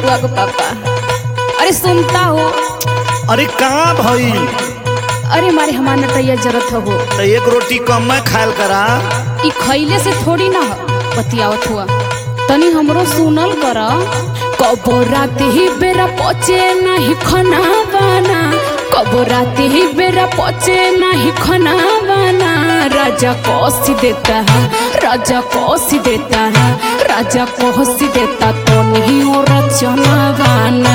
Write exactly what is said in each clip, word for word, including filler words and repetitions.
बटुआ को पापा। अरे सुनता हो? अरे कहाँ भाई? अरे मारे हमार नटैया जरत हो तो एक रोटी कम में खायल करा। ई खैले से थोड़ी ना बतियावत हुआ, तनी हमरो सुनल करा। कबो रात ही बेरा पचे नहीं खाना बना, कबो रात ही बेरा पचे नहीं खाना बना। राजा कौसी देता है, राजा कौसी देता है, राजा कौसी देता तो नहीं और रचना बना।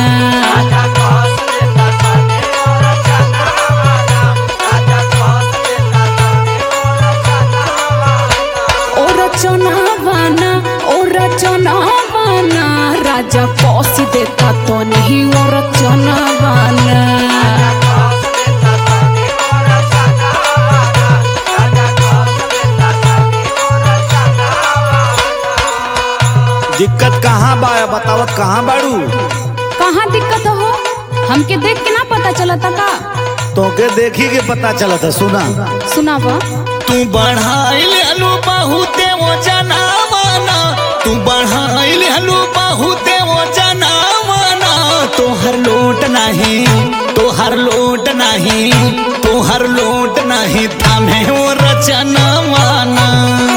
राजा कौसी देता तो नहीं और रचना बना। दिक्कत कहाँ बा बतावत, कहाँ बाड़ू? कहाँ दिक्कत हो? हमके देख के ना पता चलता का? तोके देखी के पता चला था। सुना सुना बा। तू बढ़ाइल हलू बहुते वो जनावाना, तू बढ़ाइल हलू बहुते वो जनावाना। तोहर लोट नहीं, तोहर लोट नहीं, तोहर लोट नहीं थामे वो रचनावाना।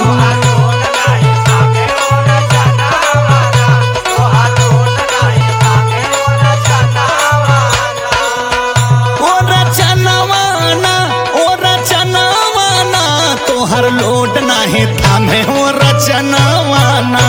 तोहर लोट नहीं थामे हो रचनावाना।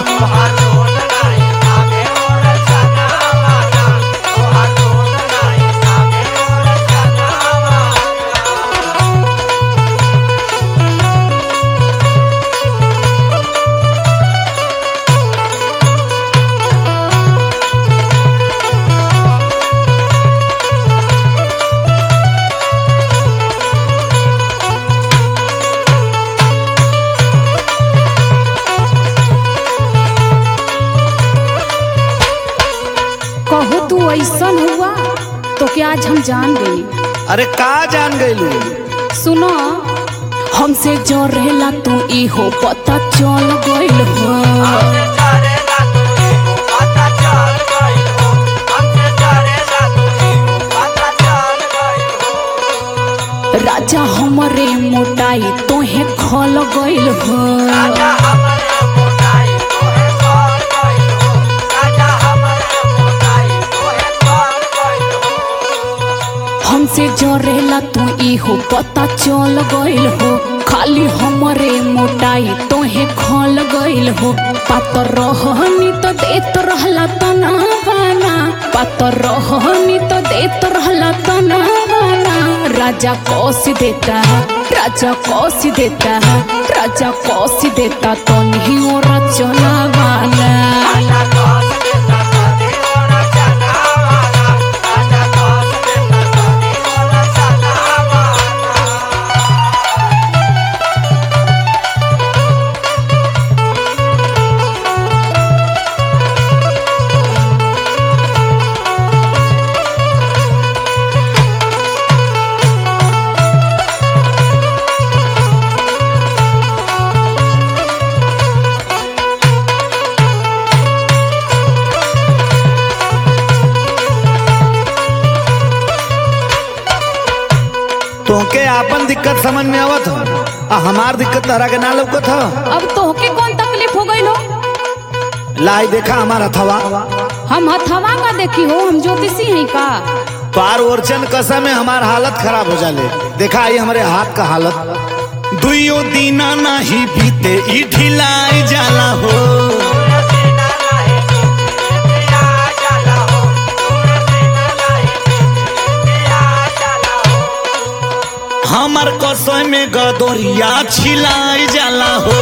ऐसन हुआ तो क्या आज हम जान गई। अरे का जान गईलू? सुनो, हमसे जो रहला तू ई हो पता चल गइल हो। राजा हमरे मोटाई तोहे खल गइल हो। हमसे जो रहला तू ई हो पता चल गइल हो। खाली हमरे मोटाई तोहे खल गइल हो। पातर रहनी तो देत रहला तना बना, पातर रहनी तो देत रहला तना बना। राजा कौसी देता है, राजा कौसी देता है, राजा कौसी देता तो नहीं और रचना बना। तोके आपन दिक्कत समझ में आवत हो, आ हमार दिक्कत तहरा के ना लौकत हो। अब तोहके कौन तकलीफ हो गइल हो? लाई देखा हमार हथवा। हम हथवा का देखी हो, हम ज्योतिषी हैं का? पार ओरचन कसम में हमार हालत खराब हो जाले। देखा आई हमारे हाथ का हालत। दुइयो दीना नहीं बीते ई ढिलाई जाला हो। हमार कसोय में गदोरिया छिलाई जाला हो।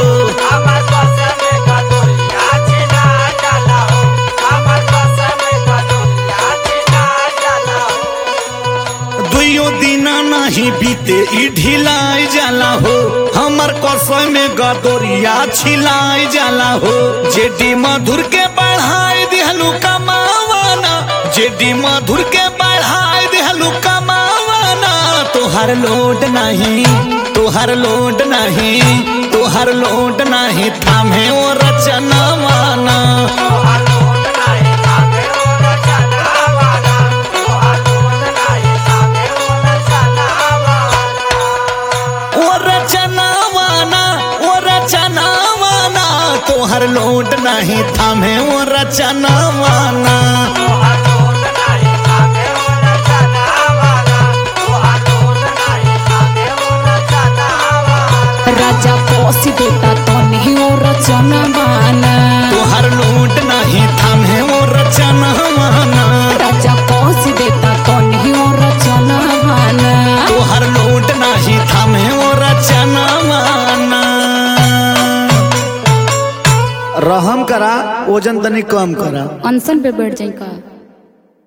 दुइयो दीना नहीं बीते ई ढिलाई जाला हो। हमार कसोय में गदोरिया छिलाई जाला हो। जेडी मधुर के बढ़ाई दिहलू कमावाना, जेडी मधुर के बढ़ाई दिहलू कमावाना। तोहर लोड नहीं, तोहर लोड नहीं, तोहर लोड नहीं थामे ओ रचनावाना। रचना माना। राजा कोसी देता तो नहीं वो रचना माना। तोहर नोट नहीं थामे वो रचना माना। राजा कोसी देता तो नहीं वो रचना माना। तोहर नोट नहीं थामे वो रचना माना। रहम करा, वजन तनी कम करा। अनशन पे बैठ जाए का।